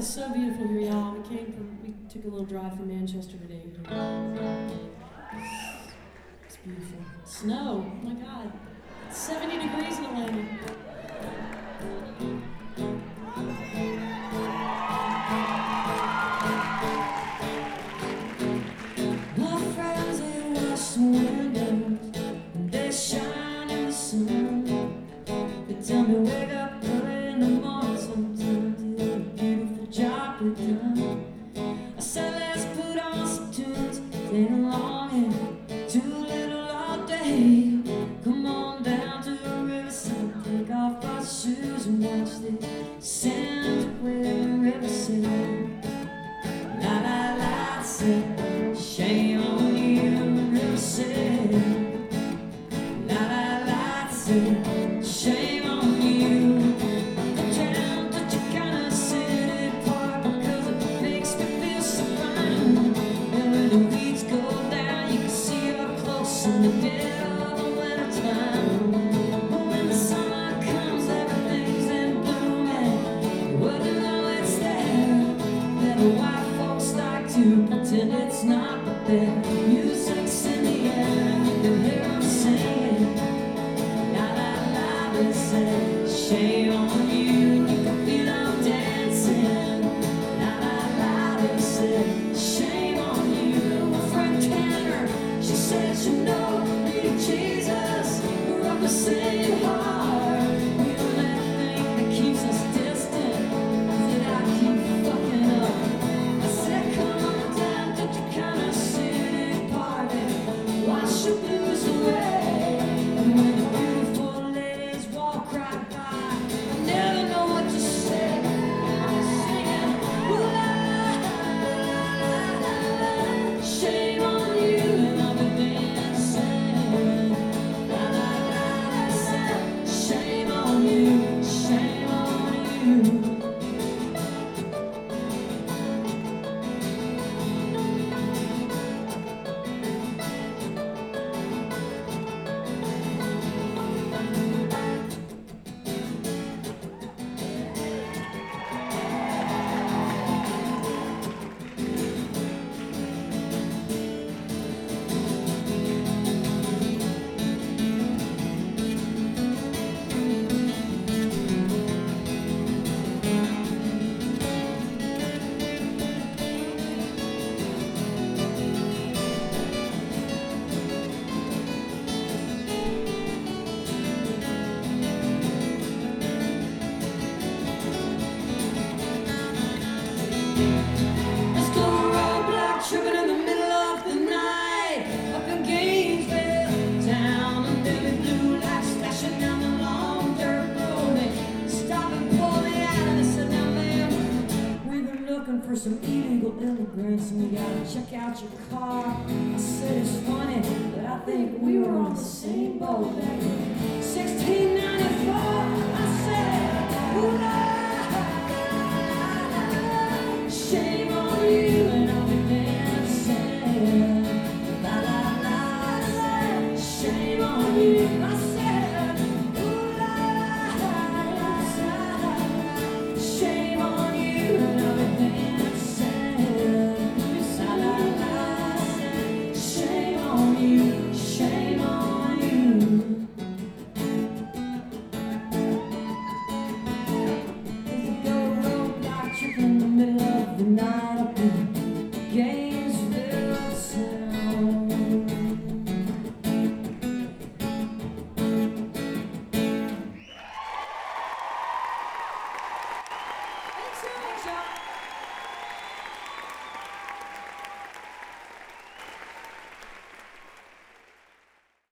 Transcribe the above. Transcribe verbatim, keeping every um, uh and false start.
is so beautiful here, y'all. We came from, we took a little drive from Manchester today. It's beautiful. Snow, oh my God. It's seventy degrees in Atlanta. My friends, they wash the windows and they shine in the sun. They tell me wake up early in the morning sometimes. It's a beautiful job we've done. I said let's put on some tunes, take along and too little all day. Come on down to the riverside, take off our shoes and watch the sand play the riverside. La la la, I said, shame on you, riverside. La la la, I said, shame on you. I'm down to Chicana City Park because it makes me feel so fine. And when the weeds go down, you can see up close in the dead of the winter time. But when the summer comes, everything's in bloom and you wouldn't know it's there. Then the white folks like to pretend it's not, but their music's in the air. You can hear them singing. La la la, they say, shame on you. You can feel them dancing. La la la, they say, shame on you. My friend Tanner, she said she know me Jesus. We're of the same heart. We don't let thing that keeps us distant. Did I keep fucking up? I said, come on down to Chicana City Park and wash your blues away. And when the beautiful ladies walk right by, I never know what to say. I'm singing, ooh la la la la la, shame on you. And I'll be dancing. La la la, I said, shame on you, shame on you. Let's go roadblock tripping in the middle of the night. Up in Gainesville, down under the blue lights flashing down the long dirt road. They stop and pull me out and they said, now ma'am, we've been looking for some illegal immigrants and we gotta check out your car. I said it's funny, but I think we were on the same boat back in sixteen ninety-four. I said, ooh la la la la, shame